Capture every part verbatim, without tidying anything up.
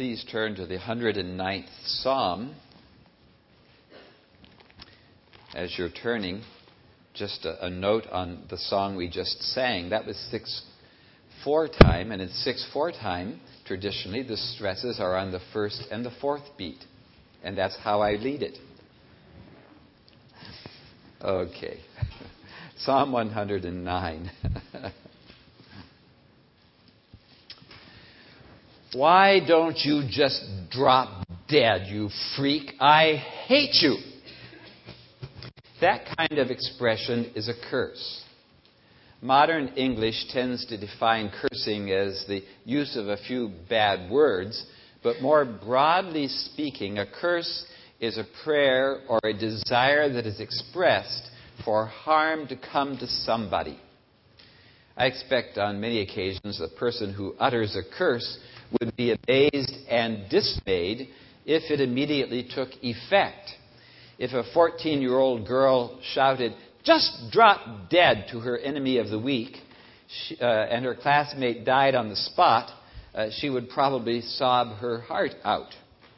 please turn to the one hundred ninth Psalm. As you're turning, just a, a note on the song we just sang. That was six four time, and in six four time, traditionally, the stresses are on the first and the fourth beat. And that's how I lead it. Okay. Psalm one hundred nine. Why don't you just drop dead, you freak? I hate you. That kind of expression is a curse. Modern English tends to define cursing as the use of a few bad words, but more broadly speaking, a curse is a prayer or a desire that is expressed for harm to come to somebody. I expect on many occasions the person who utters a curse would be amazed and dismayed if it immediately took effect. If a fourteen-year-old girl shouted, "Just drop dead," to her enemy of the week, she, uh, and her classmate died on the spot, uh, she would probably sob her heart out.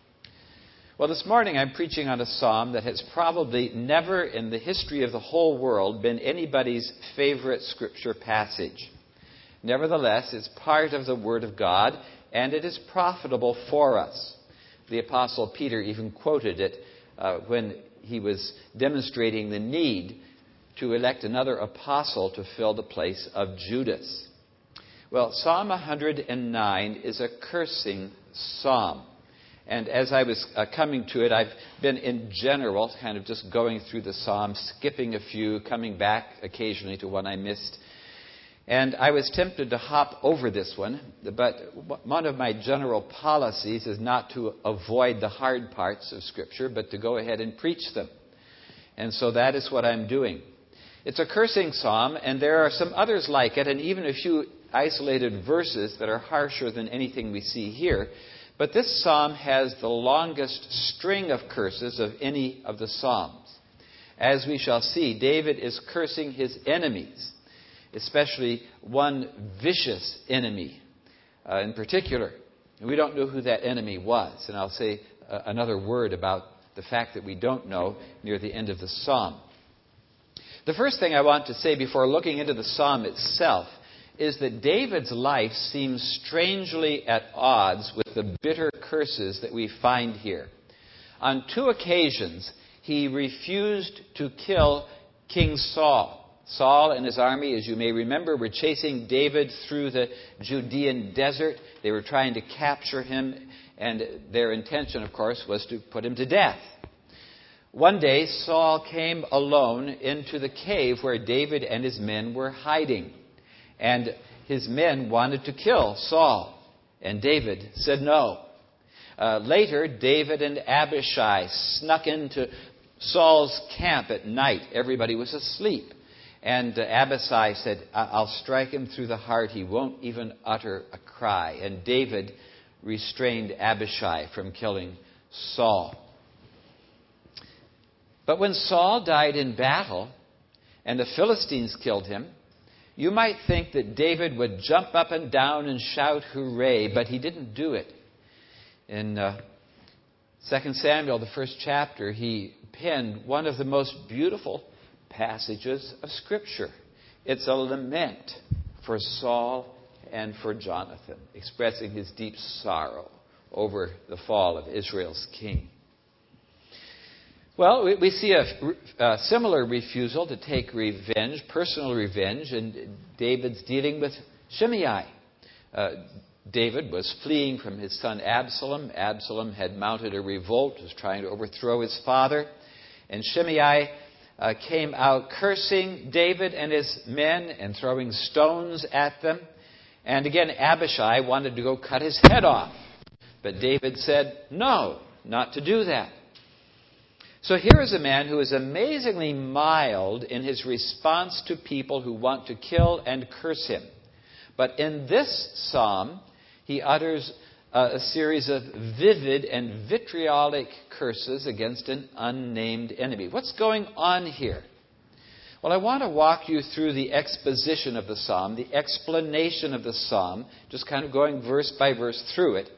Well, this morning I'm preaching on a psalm that has probably never in the history of the whole world been anybody's favorite scripture passage. Nevertheless, it's part of the Word of God, and it is profitable for us. The Apostle Peter even quoted it uh, when he was demonstrating the need to elect another apostle to fill the place of Judas. Well, Psalm one hundred nine is a cursing psalm. And as I was uh, coming to it, I've been in general kind of just going through the psalms, skipping a few, coming back occasionally to one I missed. And I was tempted to hop over this one, but one of my general policies is not to avoid the hard parts of Scripture, but to go ahead and preach them. And so that is what I'm doing. It's a cursing psalm, and there are some others like it, and even a few isolated verses that are harsher than anything we see here. But this psalm has the longest string of curses of any of the psalms. As we shall see, David is cursing his enemies, especially one vicious enemy uh, in particular. We don't know who that enemy was, and I'll say uh, another word about the fact that we don't know near the end of the psalm. The first thing I want to say before looking into the psalm itself is that David's life seems strangely at odds with the bitter curses that we find here. On two occasions, he refused to kill King Saul. Saul and his army, as you may remember, were chasing David through the Judean desert. They were trying to capture him, and their intention, of course, was to put him to death. One day, Saul came alone into the cave where David and his men were hiding. And his men wanted to kill Saul, and David said no. Uh, later, David and Abishai snuck into Saul's camp at night. Everybody was asleep. And uh, Abishai said, "I'll strike him through the heart. He won't even utter a cry." And David restrained Abishai from killing Saul. But when Saul died in battle and the Philistines killed him, you might think that David would jump up and down and shout hooray, but he didn't do it. In uh, Second Samuel, the first chapter, he penned one of the most beautiful passages of Scripture. It's a lament for Saul and for Jonathan, expressing his deep sorrow over the fall of Israel's king. Well, we, we see a, a similar refusal to take revenge, personal revenge, and David's dealing with Shimei. Uh, David was fleeing from his son Absalom. Absalom had mounted a revolt, was trying to overthrow his father. And Shimei uh, came out cursing David and his men and throwing stones at them. And again, Abishai wanted to go cut his head off. But David said, no, not to do that. So here is a man who is amazingly mild in his response to people who want to kill and curse him. But in this psalm, he utters uh, a series of vivid and vitriolic curses against an unnamed enemy. What's going on here? Well, I want to walk you through the exposition of the psalm, the explanation of the psalm, just kind of going verse by verse through it.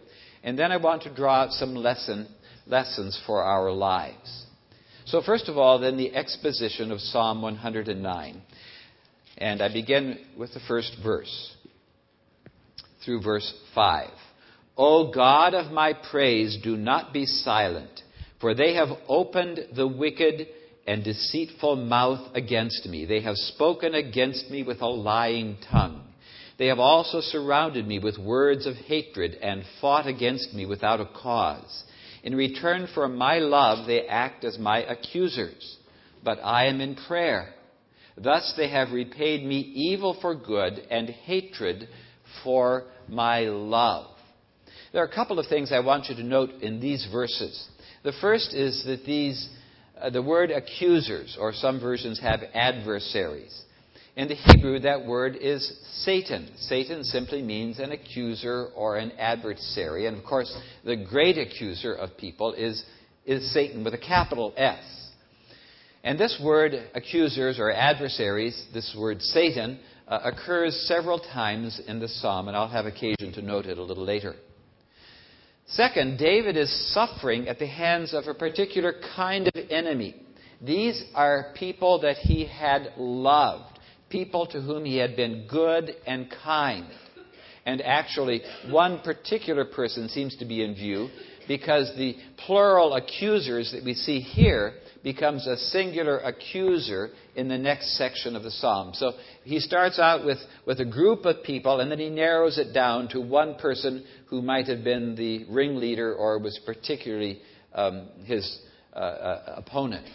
And then I want to draw out some lesson, lessons for our lives. So first of all, then the exposition of Psalm one hundred nine. And I begin with the first verse through verse five. O God of my praise, do not be silent, for they have opened the wicked and deceitful mouth against me. They have spoken against me with a lying tongue. They have also surrounded me with words of hatred and fought against me without a cause. In return for my love, they act as my accusers, but I am in prayer. Thus they have repaid me evil for good and hatred for my love. There are a couple of things I want you to note in these verses. The first is that these, uh, the word accusers, or some versions have adversaries. In the Hebrew, that word is Satan. Satan simply means an accuser or an adversary. And of course, the great accuser of people is, is Satan with a capital S. And this word, accusers or adversaries, this word Satan, uh, occurs several times in the psalm, and I'll have occasion to note it a little later. Second, David is suffering at the hands of a particular kind of enemy. These are people that he had loved, people to whom he had been good and kind. And actually, one particular person seems to be in view, because the plural accusers that we see here becomes a singular accuser in the next section of the psalm. So he starts out with, with a group of people, and then he narrows it down to one person who might have been the ringleader or was particularly um, his uh, uh, opponent.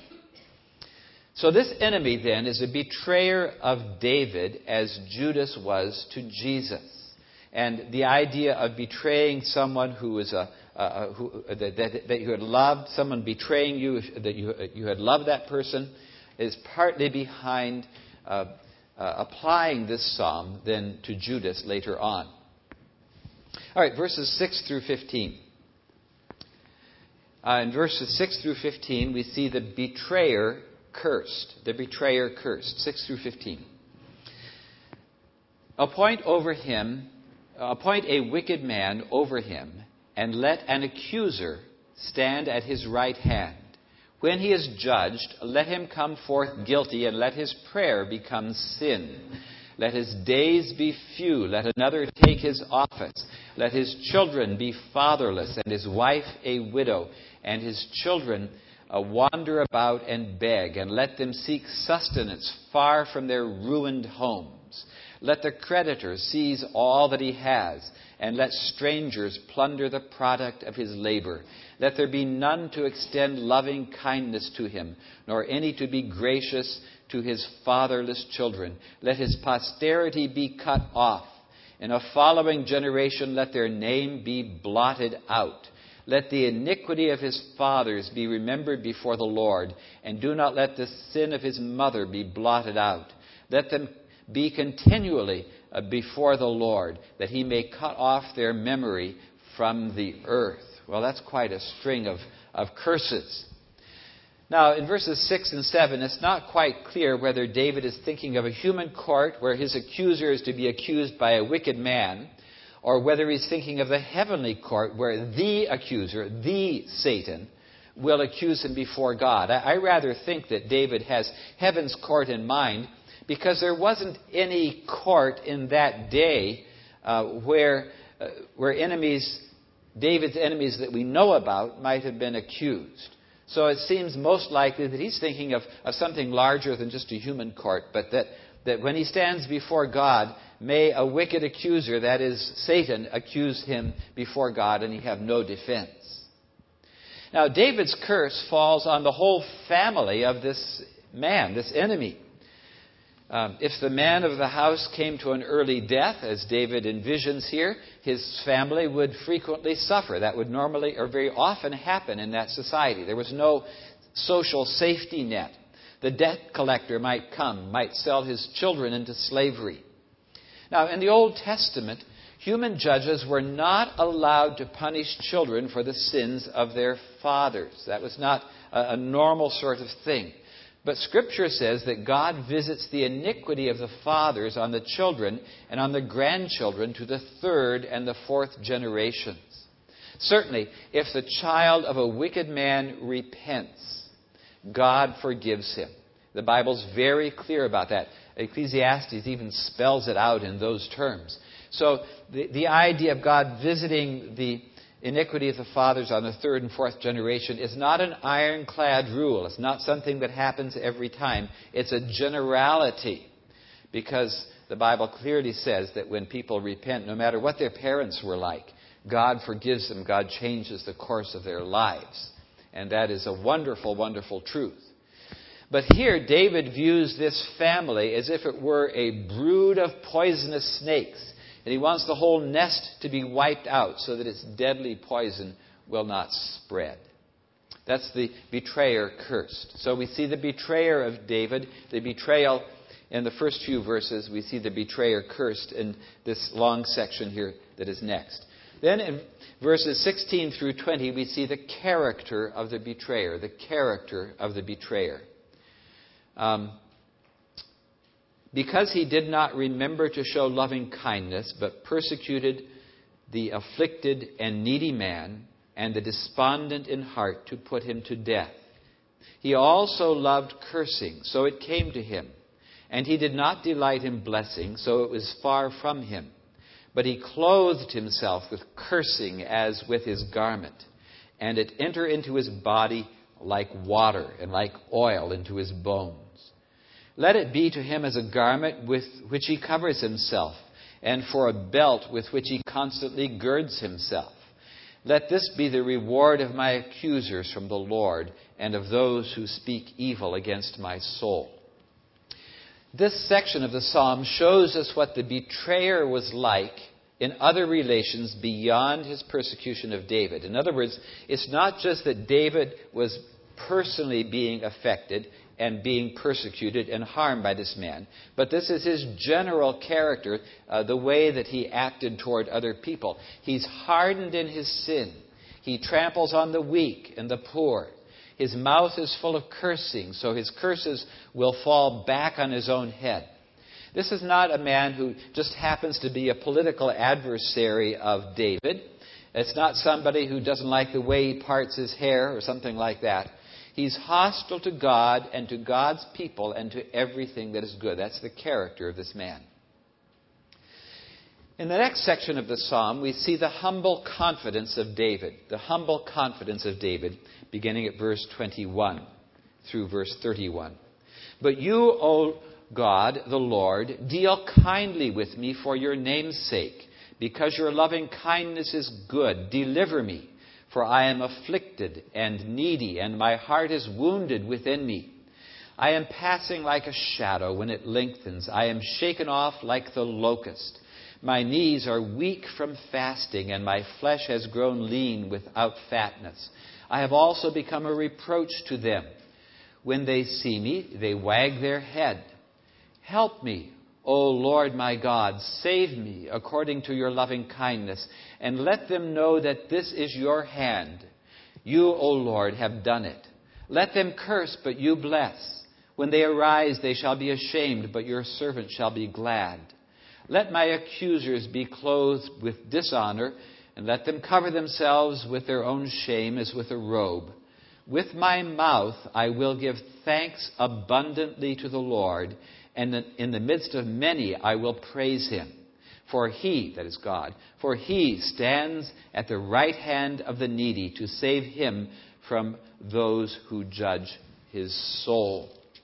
So this enemy then is a betrayer of David as Judas was to Jesus. And the idea of betraying someone who is a Uh, who, that, that, that you had loved, someone betraying you, that you, you had loved that person, is partly behind uh, uh, applying this psalm then to Judas later on. All right, verses six through fifteen. Uh, in verses six through fifteen, we see the betrayer cursed. The betrayer cursed. six through fifteen. Appoint over him, appoint a wicked man over him, and let an accuser stand at his right hand. When he is judged, let him come forth guilty, and let his prayer become sin. Let his days be few. Let another take his office. Let his children be fatherless, and his wife a widow, and his children uh, wander about and beg, and let them seek sustenance far from their ruined homes. Let the creditor seize all that he has, and let strangers plunder the product of his labor. Let there be none to extend loving kindness to him, nor any to be gracious to his fatherless children. Let his posterity be cut off. In a following generation, let their name be blotted out. Let the iniquity of his fathers be remembered before the Lord, and do not let the sin of his mother be blotted out. Let them be continually uh, before the Lord, that he may cut off their memory from the earth. Well, that's quite a string of, of curses. Now, in verses six and seven, it's not quite clear whether David is thinking of a human court where his accuser is to be accused by a wicked man, or whether he's thinking of the heavenly court where the accuser, the Satan, will accuse him before God. I, I rather think that David has heaven's court in mind, because there wasn't any court in that day uh, where uh, where enemies, David's enemies that we know about, might have been accused. So it seems most likely that he's thinking of, of something larger than just a human court, but that, that when he stands before God, may a wicked accuser, that is Satan, accuse him before God, and he have no defense. Now, David's curse falls on the whole family of this man, this enemy. Um, if the man of the house came to an early death, as David envisions here, his family would frequently suffer. That would normally or very often happen in that society. There was no social safety net. The debt collector might come, might sell his children into slavery. Now, in the Old Testament, human judges were not allowed to punish children for the sins of their fathers. That was not a, a normal sort of thing. But Scripture says that God visits the iniquity of the fathers on the children and on the grandchildren to the third and the fourth generations. Certainly, if the child of a wicked man repents, God forgives him. The Bible's very clear about that. Ecclesiastes even spells it out in those terms. So the, the idea of God visiting the iniquity of the fathers on the third and fourth generation is not an ironclad rule. It's not something that happens every time. It's a generality, because the Bible clearly says that when people repent, no matter what their parents were like, God forgives them. God changes the course of their lives. And that is a wonderful, wonderful truth. But here, David views this family as if it were a brood of poisonous snakes. And he wants the whole nest to be wiped out so that its deadly poison will not spread. That's the betrayer cursed. So we see the betrayer of David, the betrayal in the first few verses. We see the betrayer cursed in this long section here that is next. Then in verses sixteen through twenty, we see the character of the betrayer, the character of the betrayer. Um, because he did not remember to show loving kindness, but persecuted the afflicted and needy man and the despondent in heart to put him to death. He also loved cursing, so it came to him. And he did not delight in blessing, so it was far from him. But he clothed himself with cursing as with his garment, and it entered into his body like water and like oil into his bones. Let it be to him as a garment with which he covers himself, and for a belt with which he constantly girds himself. Let this be the reward of my accusers from the Lord, and of those who speak evil against my soul. This section of the psalm shows us what the betrayer was like in other relations beyond his persecution of David. In other words, it's not just that David was personally being affected and being persecuted and harmed by this man, but this is his general character, uh, the way that he acted toward other people. He's hardened in his sin. He tramples on the weak and the poor. His mouth is full of cursing, so his curses will fall back on his own head. This is not a man who just happens to be a political adversary of David. It's not somebody who doesn't like the way he parts his hair or something like that. He's hostile to God and to God's people and to everything that is good. That's the character of this man. In the next section of the psalm, we see the humble confidence of David. The humble confidence of David, beginning at verse twenty-one through verse thirty-one. But you, O God, the Lord, deal kindly with me for your name's sake, because your loving kindness is good. Deliver me, for I am afflicted and needy, and my heart is wounded within me. I am passing like a shadow when it lengthens. I am shaken off like the locust. My knees are weak from fasting, and my flesh has grown lean without fatness. I have also become a reproach to them. When they see me, they wag their head. Help me, O Lord my God, save me according to your loving kindness, and let them know that this is your hand. You, O Lord, have done it. Let them curse, but you bless. When they arise, they shall be ashamed, but your servant shall be glad. Let my accusers be clothed with dishonor, and let them cover themselves with their own shame as with a robe. With my mouth I will give thanks abundantly to the Lord, and in the midst of many I will praise him. For he, that is God, for he stands at the right hand of the needy to save him from those who judge his soul.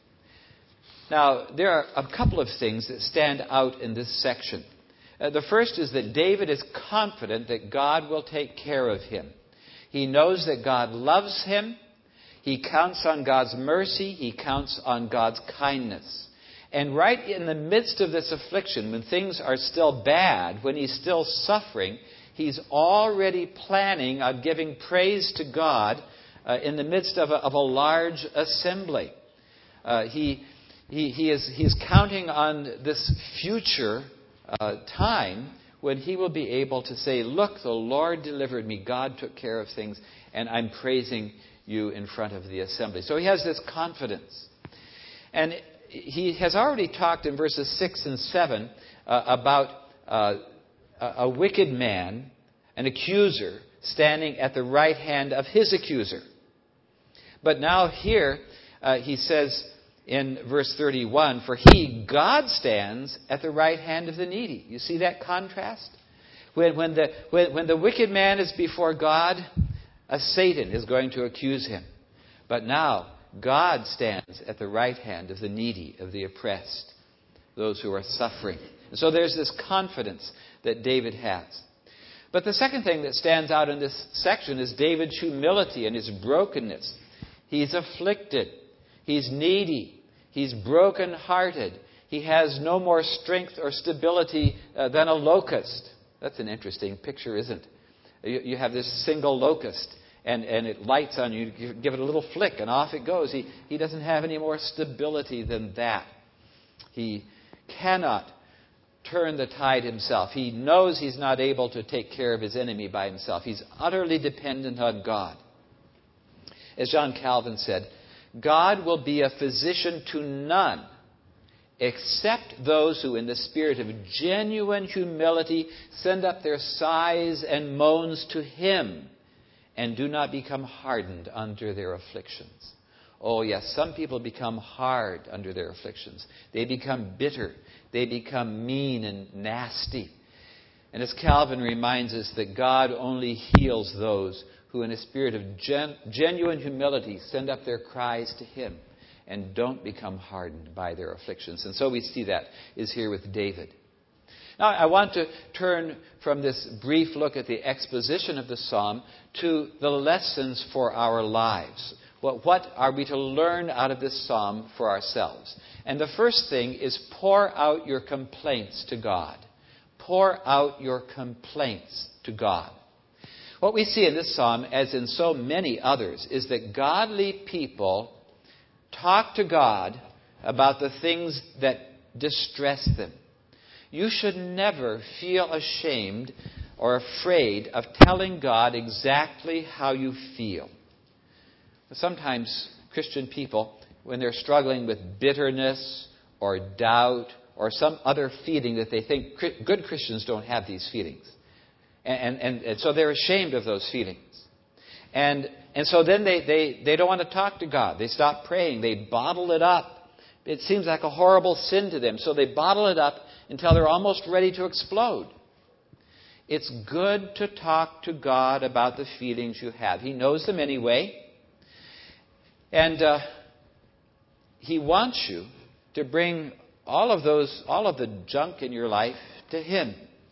Now, there are a couple of things that stand out in this section. Uh, the first is that David is confident that God will take care of him. He knows that God loves him. He counts on God's mercy. He counts on God's kindness. And right in the midst of this affliction, when things are still bad, when he's still suffering, he's already planning on giving praise to God uh, in the midst of a, of a large assembly. Uh, he... He, he is he is counting on this future uh, time when he will be able to say, look, the Lord delivered me. God took care of things, and I'm praising you in front of the assembly. So he has this confidence. And he has already talked in verses six and seven uh, about uh, a wicked man, an accuser, standing at the right hand of his accuser. But now here uh, he says in verse thirty-one, for he, God, stands at the right hand of the needy. You see that contrast? When, when, the, when, when the wicked man is before God, a Satan is going to accuse him. But now God stands at the right hand of the needy, of the oppressed, those who are suffering. And so there's this confidence that David has. But the second thing that stands out in this section is David's humility and his brokenness. He's afflicted. He's needy. He's broken-hearted. He has no more strength or stability uh, than a locust. That's an interesting picture, isn't it? You, you have this single locust, and, and it lights on you. You give it a little flick, and off it goes. He, he doesn't have any more stability than that. He cannot turn the tide himself. He knows he's not able to take care of his enemy by himself. He's utterly dependent on God. As John Calvin said, God will be a physician to none except those who, in the spirit of genuine humility, send up their sighs and moans to Him and do not become hardened under their afflictions. Oh, yes, some people become hard under their afflictions. They become bitter. They become mean and nasty. And as Calvin reminds us, that God only heals those who in a spirit of gen- genuine humility send up their cries to Him and don't become hardened by their afflictions. And so we see that is here with David. Now, I want to turn from this brief look at the exposition of the psalm to the lessons for our lives. What, what are we to learn out of this psalm for ourselves? And the first thing is pour out your complaints to God. Pour out your complaints to God. What we see in this psalm, as in so many others, is that godly people talk to God about the things that distress them. You should never feel ashamed or afraid of telling God exactly how you feel. Sometimes Christian people, when they're struggling with bitterness or doubt or some other feeling that they think good Christians don't have these feelings. And, and, and so they're ashamed of those feelings. And, and so then they, they, they don't want to talk to God. They stop praying. They bottle it up. It seems like a horrible sin to them. So they bottle it up until they're almost ready to explode. It's good to talk to God about the feelings you have. He knows them anyway. And uh, He wants you to bring all of those, all of the junk in your life to Him.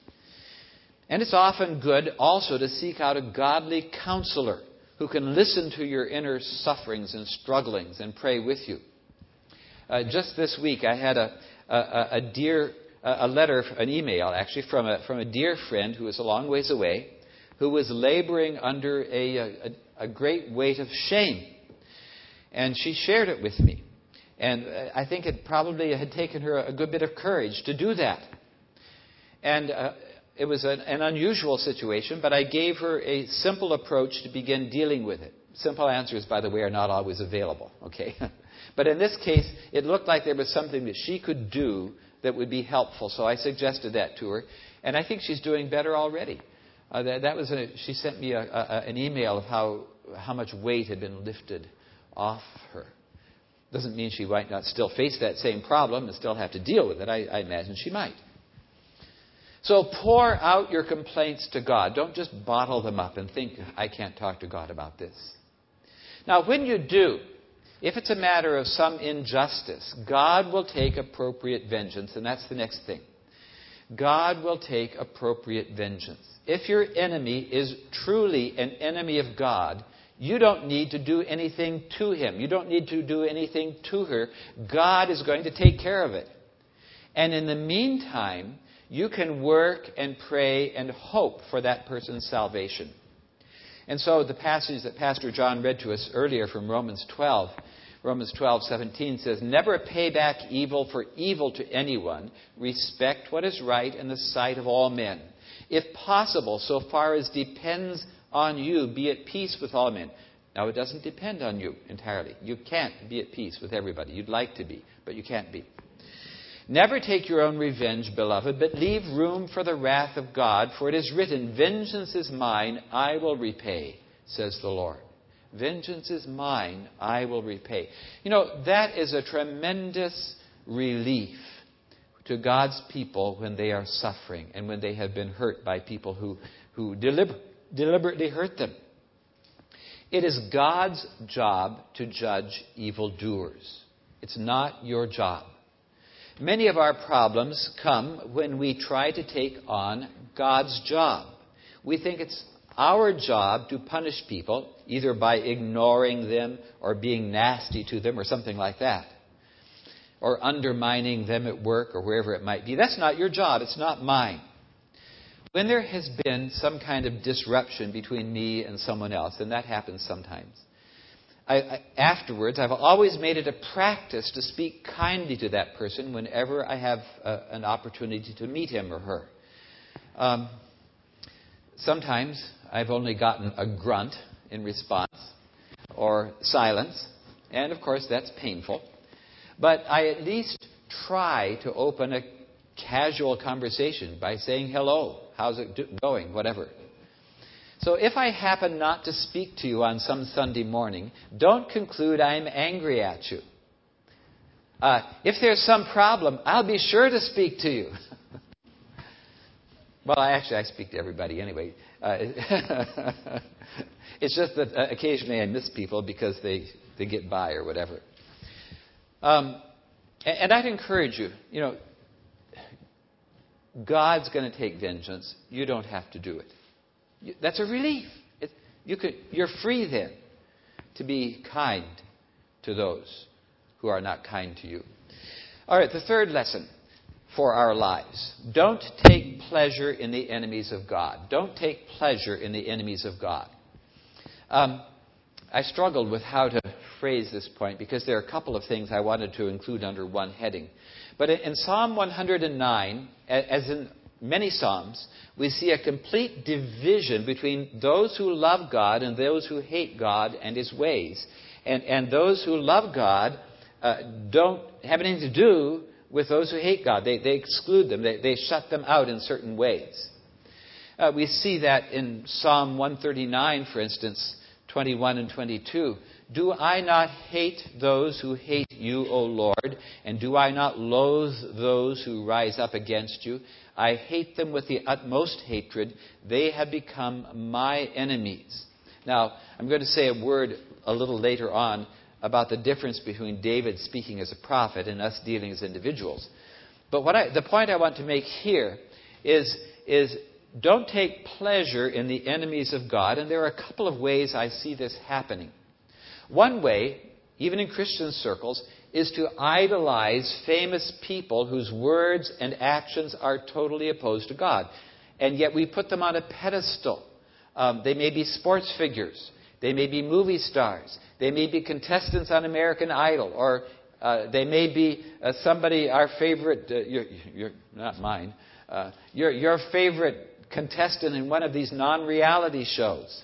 And it's often good also to seek out a godly counselor who can listen to your inner sufferings and strugglings and pray with you. Uh, just this week, I had a, a, a dear a letter, an email actually, from a from a dear friend who was a long ways away, who was laboring under a a, a great weight of shame, and she shared it with me, and I think it probably had taken her a good bit of courage to do that, and. Uh, It was an, an unusual situation, but I gave her a simple approach to begin dealing with it. Simple answers, by the way, are not always available, okay? But in this case, it looked like there was something that she could do that would be helpful, so I suggested that to her, and I think she's doing better already. Uh, that, that was a, she sent me a, a, an email of how, how much weight had been lifted off her. Doesn't mean she might not still face that same problem and still have to deal with it. I, I imagine she might. So pour out your complaints to God. Don't just bottle them up and think, I can't talk to God about this. Now, when you do, if it's a matter of some injustice, God will take appropriate vengeance, and that's the next thing. God will take appropriate vengeance. If your enemy is truly an enemy of God, you don't need to do anything to him. You don't need to do anything to her. God is going to take care of it. And in the meantime, you can work and pray and hope for that person's salvation. And so the passage that Pastor John read to us earlier from Romans twelve, Romans twelve seventeen says, never pay back evil for evil to anyone. Respect what is right in the sight of all men. If possible, so far as depends on you, be at peace with all men. Now, it doesn't depend on you entirely. You can't be at peace with everybody. You'd like to be, but you can't be. Never take your own revenge, beloved, but leave room for the wrath of God, for it is written, vengeance is mine, I will repay, says the Lord. Vengeance is mine, I will repay. You know, that is a tremendous relief to God's people when they are suffering and when they have been hurt by people who, who deliber- deliberately hurt them. It is God's job to judge evildoers. It's not your job. Many of our problems come when we try to take on God's job. We think it's our job to punish people, either by ignoring them or being nasty to them or something like that, or undermining them at work or wherever it might be. That's not your job. It's not mine. When there has been some kind of disruption between me and someone else, and that happens sometimes, I, I, afterwards, I've always made it a practice to speak kindly to that person whenever I have uh, an opportunity to meet him or her. Um, sometimes I've only gotten a grunt in response or silence, and of course that's painful. But I at least try to open a casual conversation by saying hello, how's it do- going, whatever. So if I happen not to speak to you on some Sunday morning, don't conclude I'm angry at you. Uh, if there's some problem, I'll be sure to speak to you. Well, I actually, I speak to everybody anyway. Uh, it's just that uh, occasionally I miss people because they, they get by or whatever. Um, and, and I'd encourage you, you know, God's going to take vengeance. You don't have to do it. You, that's a relief. It, you could, you're free then to be kind to those who are not kind to you. All right, the third lesson for our lives. Don't take pleasure in the enemies of God. Don't take pleasure in the enemies of God. Um, I struggled with how to phrase this point because there are a couple of things I wanted to include under one heading. But in Psalm one hundred nine, as in many Psalms, we see a complete division between those who love God and those who hate God and His ways. And, and those who love God uh, don't have anything to do with those who hate God. They, they exclude them. They, they shut them out in certain ways. Uh, we see that in Psalm one thirty-nine, for instance, twenty-one and twenty-two. Do I not hate those who hate you, O Lord? And do I not loathe those who rise up against you? I hate them with the utmost hatred. They have become my enemies. Now, I'm going to say a word a little later on about the difference between David speaking as a prophet and us dealing as individuals. But what I, the point I want to make here is, is don't take pleasure in the enemies of God. And there are a couple of ways I see this happening. One way, even in Christian circles, is to idolize famous people whose words and actions are totally opposed to God. And yet we put them on a pedestal. Um, they may be sports figures. They may be movie stars. They may be contestants on American Idol. Or uh, they may be uh, somebody, our favorite, uh, you're, you're not mine, uh, your, your favorite contestant in one of these non-reality shows.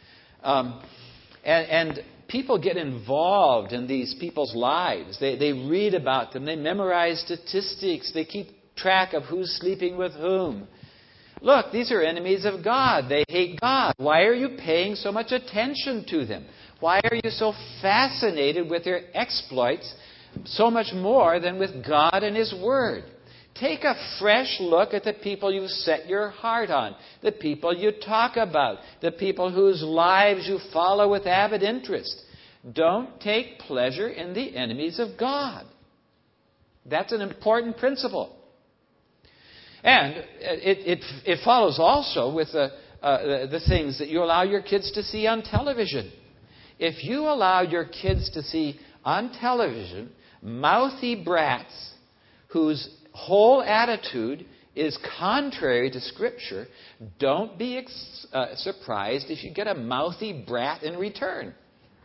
Um, and... and People get involved in these people's lives. They, they read about them. They memorize statistics. They keep track of who's sleeping with whom. Look, these are enemies of God. They hate God. Why are you paying so much attention to them? Why are you so fascinated with their exploits so much more than with God and His Word? Take a fresh look at the people you set your heart on, the people you talk about, the people whose lives you follow with avid interest. Don't take pleasure in the enemies of God. That's an important principle. And it, it, it follows also with the, uh, the things that you allow your kids to see on television. If you allow your kids to see on television mouthy brats whose whole attitude is contrary to Scripture, don't be ex- uh, surprised if you get a mouthy brat in return.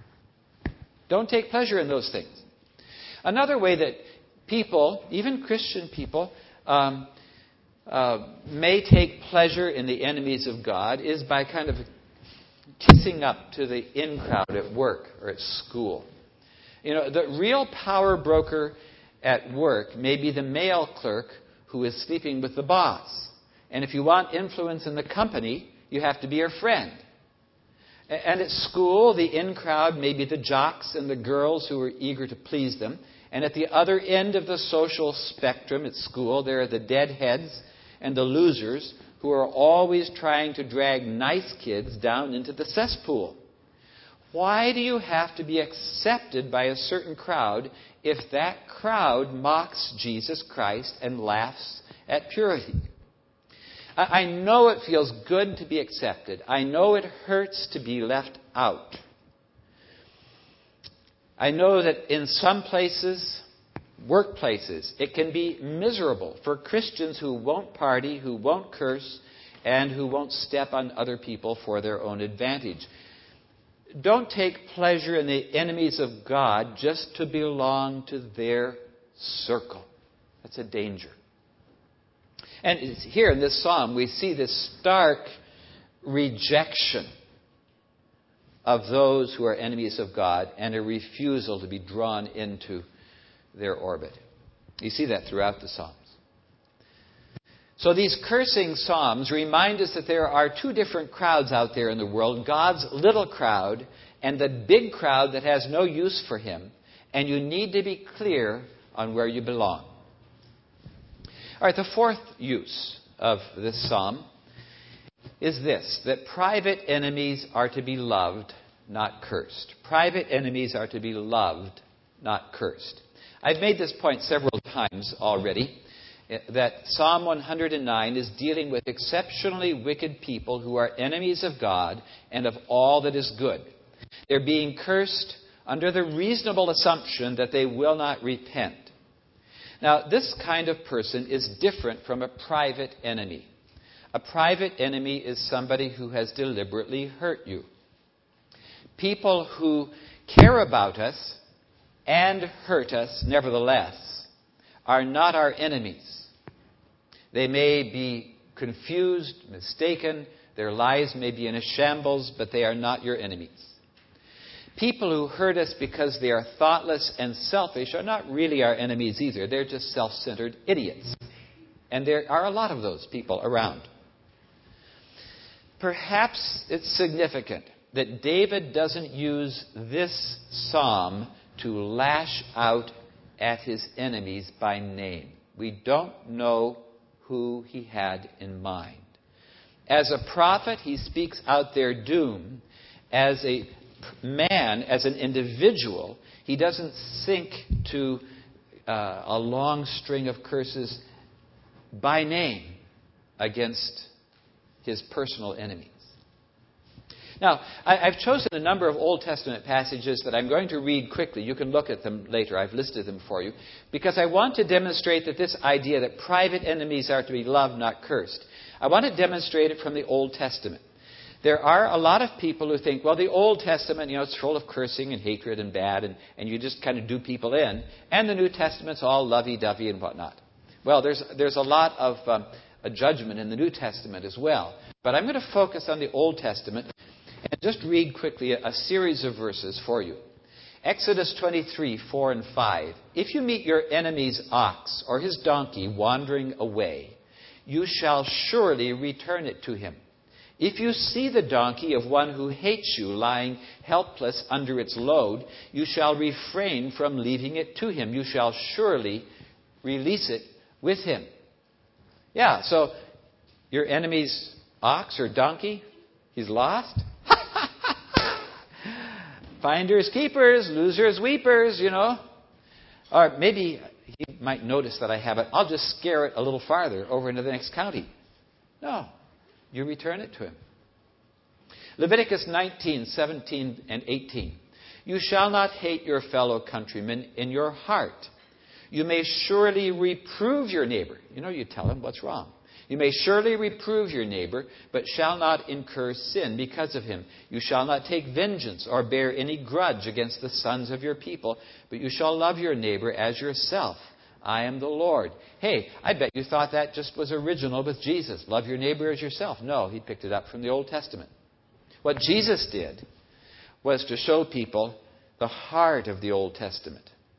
Don't take pleasure in those things. Another way that people, even Christian people, um, uh, may take pleasure in the enemies of God is by kind of kissing up to the in crowd at work or at school. You know, the real power broker at work may be the male clerk who is sleeping with the boss. And if you want influence in the company, you have to be her friend. And at school, the in crowd may be the jocks and the girls who are eager to please them. And at the other end of the social spectrum at school, there are the deadheads and the losers who are always trying to drag nice kids down into the cesspool. Why do you have to be accepted by a certain crowd if that crowd mocks Jesus Christ and laughs at purity? I know it feels good to be accepted. I know it hurts to be left out. I know that in some places, workplaces, it can be miserable for Christians who won't party, who won't curse, and who won't step on other people for their own advantage. Don't take pleasure in the enemies of God just to belong to their circle. That's a danger. And here in this psalm, we see this stark rejection of those who are enemies of God and a refusal to be drawn into their orbit. You see that throughout the Psalms. So these cursing Psalms remind us that there are two different crowds out there in the world. God's little crowd and the big crowd that has no use for Him. And you need to be clear on where you belong. All right, the fourth use of this psalm is this, that private enemies are to be loved, not cursed. Private enemies are to be loved, not cursed. I've made this point several times already, that Psalm one hundred nine is dealing with exceptionally wicked people who are enemies of God and of all that is good. They're being cursed under the reasonable assumption that they will not repent. Now, this kind of person is different from a private enemy. A private enemy is somebody who has deliberately hurt you. People who care about us and hurt us, nevertheless, are not our enemies. They may be confused, mistaken, their lives may be in a shambles, but they are not your enemies. People who hurt us because they are thoughtless and selfish are not really our enemies either. They're just self-centered idiots. And there are a lot of those people around. Perhaps it's significant that David doesn't use this psalm to lash out at his enemies by name. We don't know who he had in mind. As a prophet, he speaks out their doom. As a man, as an individual, he doesn't sink to uh, a long string of curses by name against his personal enemies. Now, I, I've chosen a number of Old Testament passages that I'm going to read quickly. You can look at them later. I've listed them for you. Because I want to demonstrate that this idea that private enemies are to be loved, not cursed, I want to demonstrate it from the Old Testament. There are a lot of people who think, well, the Old Testament, you know, it's full of cursing and hatred and bad, and, and you just kind of do people in. And the New Testament's all lovey-dovey and whatnot. Well, there's, there's a lot of um, a judgment in the New Testament as well. But I'm going to focus on the Old Testament and just read quickly a, a series of verses for you. Exodus twenty-three, four and five. If you meet your enemy's ox or his donkey wandering away, you shall surely return it to him. If you see the donkey of one who hates you lying helpless under its load, you shall refrain from leaving it to him. You shall surely release it with him. Yeah, so your enemy's ox or donkey, he's lost. Finders keepers, losers weepers, you know. Or maybe he might notice that I have it. I'll just scare it a little farther over into the next county. No. You return it to him. Leviticus nineteen, seventeen, and eighteen. You shall not hate your fellow countrymen in your heart. You may surely reprove your neighbor. You know, you tell him what's wrong. You may surely reprove your neighbor, but shall not incur sin because of him. You shall not take vengeance or bear any grudge against the sons of your people, but you shall love your neighbor as yourself. I am the Lord. Hey, I bet you thought that just was original with Jesus. Love your neighbor as yourself. No, he picked it up from the Old Testament. What Jesus did was to show people the heart of the Old Testament,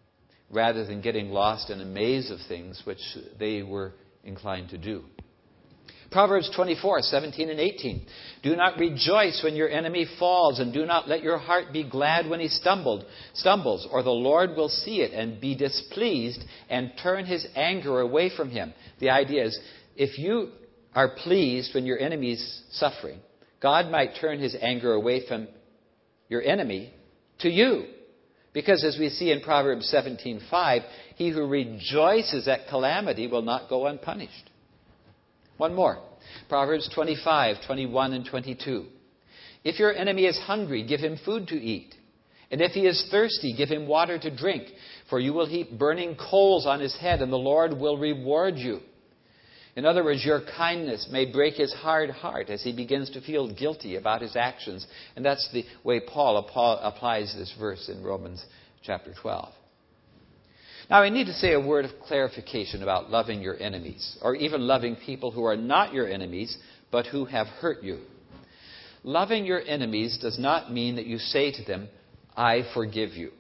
rather than getting lost in a maze of things which they were inclined to do. Proverbs twenty-four, seventeen and eighteen. Do not rejoice when your enemy falls, and do not let your heart be glad when he stumbled, stumbles, or the Lord will see it and be displeased and turn his anger away from him. The idea is, if you are pleased when your enemy's suffering, God might turn his anger away from your enemy to you. Because as we see in Proverbs seventeen five, he who rejoices at calamity will not go unpunished. One more. Proverbs twenty-five, twenty-one and twenty-two. If your enemy is hungry, give him food to eat. And if he is thirsty, give him water to drink. For you will heap burning coals on his head, and the Lord will reward you. In other words, your kindness may break his hard heart as he begins to feel guilty about his actions. And that's the way Paul applies this verse in Romans chapter twelve. Now, I need to say a word of clarification about loving your enemies, or even loving people who are not your enemies, but who have hurt you. Loving your enemies does not mean that you say to them, I forgive you.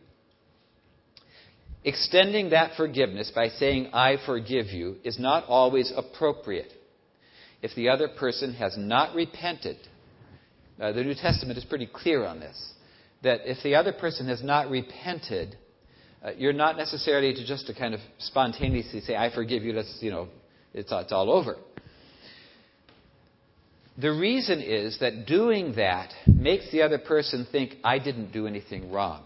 Extending that forgiveness by saying, I forgive you, is not always appropriate. If the other person has not repented, uh, the New Testament is pretty clear on this, that if the other person has not repented, uh, you're not necessarily to just to kind of spontaneously say, I forgive you, let's, you know, it's, it's all over. The reason is that doing that makes the other person think, I didn't do anything wrong.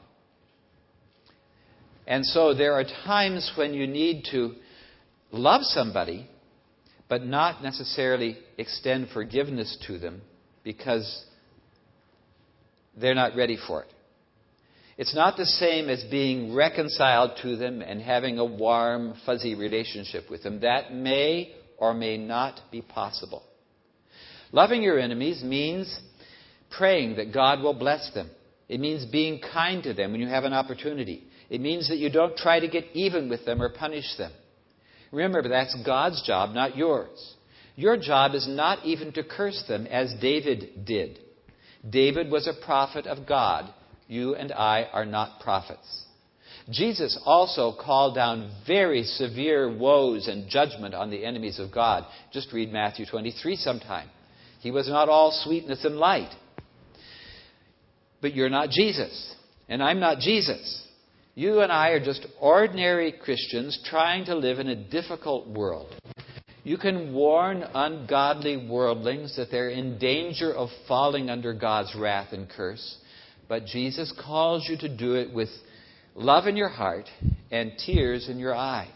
And so there are times when you need to love somebody, but not necessarily extend forgiveness to them because they're not ready for it. It's not the same as being reconciled to them and having a warm, fuzzy relationship with them. That may or may not be possible. Loving your enemies means praying that God will bless them. It means being kind to them when you have an opportunity. It means that you don't try to get even with them or punish them. Remember, that's God's job, not yours. Your job is not even to curse them as David did. David was a prophet of God. You and I are not prophets. Jesus also called down very severe woes and judgment on the enemies of God. Just read Matthew twenty-three sometime. He was not all sweetness and light. But you're not Jesus. And I'm not Jesus. You and I are just ordinary Christians trying to live in a difficult world. You can warn ungodly worldlings that they're in danger of falling under God's wrath and curse. But Jesus calls you to do it with love in your heart and tears in your eyes.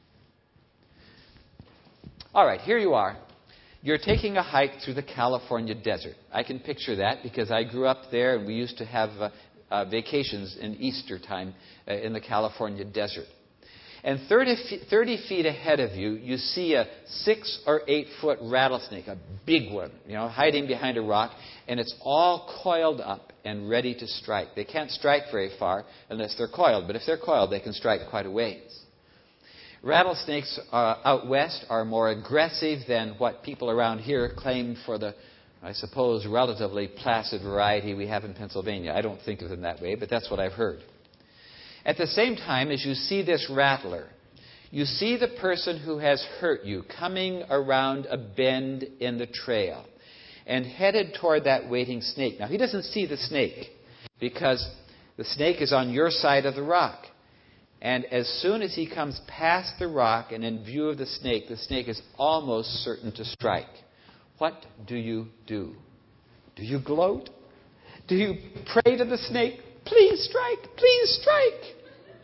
All right, here you are. You're taking a hike through the California desert. I can picture that because I grew up there and we used to have uh, uh, vacations in Easter time uh, in the California desert. And thirty, thirty feet ahead of you, you see a six or eight foot rattlesnake, a big one, you know, hiding behind a rock, and it's all coiled up and ready to strike. They can't strike very far unless they're coiled, but if they're coiled, they can strike quite a ways. Rattlesnakes uh, out west are more aggressive than what people around here claim for the, I suppose, relatively placid variety we have in Pennsylvania. I don't think of them that way, but that's what I've heard. At the same time, as you see this rattler, you see the person who has hurt you coming around a bend in the trail and headed toward that waiting snake. Now, he doesn't see the snake because the snake is on your side of the rock. And as soon as he comes past the rock and in view of the snake, the snake is almost certain to strike. What do you do? Do you gloat? Do you pray to the snake, please strike, please strike?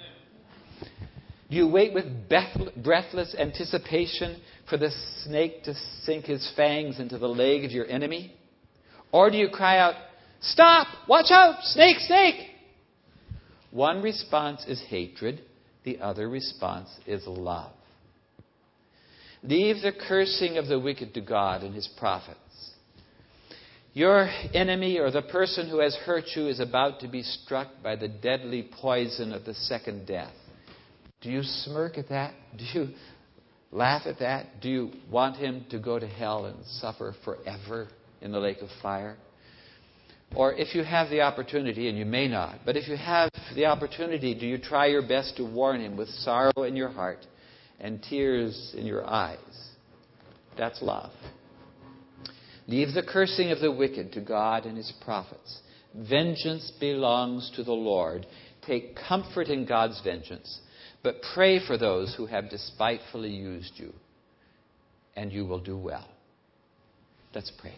Do you wait with breathless anticipation for the snake to sink his fangs into the leg of your enemy? Or do you cry out, stop, watch out, snake, snake? One response is hatred. The other response is love. Leave the cursing of the wicked to God and his prophets. Your enemy or the person who has hurt you is about to be struck by the deadly poison of the second death. Do you smirk at that? Do you laugh at that? Do you want him to go to hell and suffer forever in the lake of fire? Or if you have the opportunity, and you may not, but if you have the opportunity, do you try your best to warn him with sorrow in your heart and tears in your eyes? That's love. Leave the cursing of the wicked to God and his prophets. Vengeance belongs to the Lord. Take comfort in God's vengeance, but pray for those who have despitefully used you, and you will do well. Let's pray.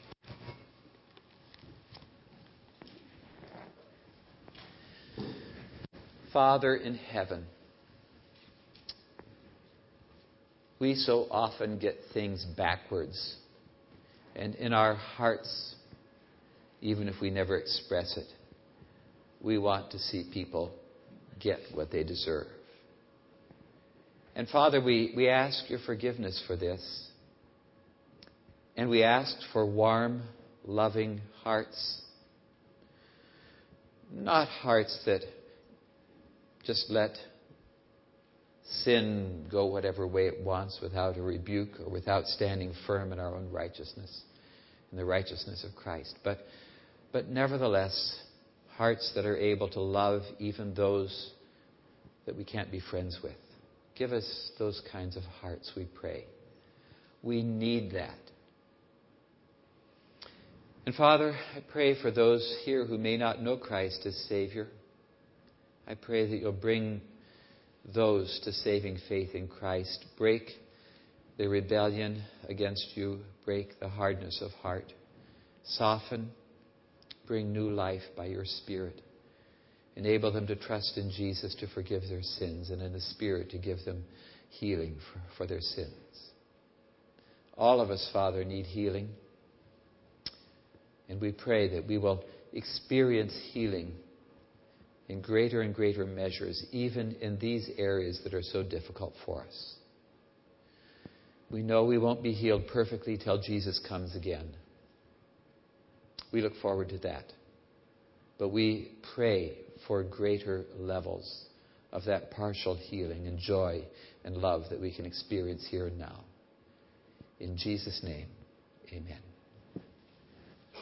Father in heaven, we so often get things backwards. And in our hearts, even if we never express it, we want to see people get what they deserve. And Father, we, we ask your forgiveness for this. And we ask for warm, loving hearts. Not hearts that just let sin go whatever way it wants without a rebuke or without standing firm in our own righteousness, in the righteousness of Christ. But, but nevertheless, hearts that are able to love even those that we can't be friends with. Give us those kinds of hearts, we pray. We need that. And Father, I pray for those here who may not know Christ as Savior. I pray that you'll bring those to saving faith in Christ. Break the rebellion against you. Break the hardness of heart. Soften. Bring new life by your Spirit. Enable them to trust in Jesus to forgive their sins, and in the Spirit to give them healing for, for their sins. All of us, Father, need healing. And we pray that we will experience healing in greater and greater measures, even in these areas that are so difficult for us. We know we won't be healed perfectly till Jesus comes again. We look forward to that. But we pray for greater levels of that partial healing and joy and love that we can experience here and now. In Jesus' name, amen.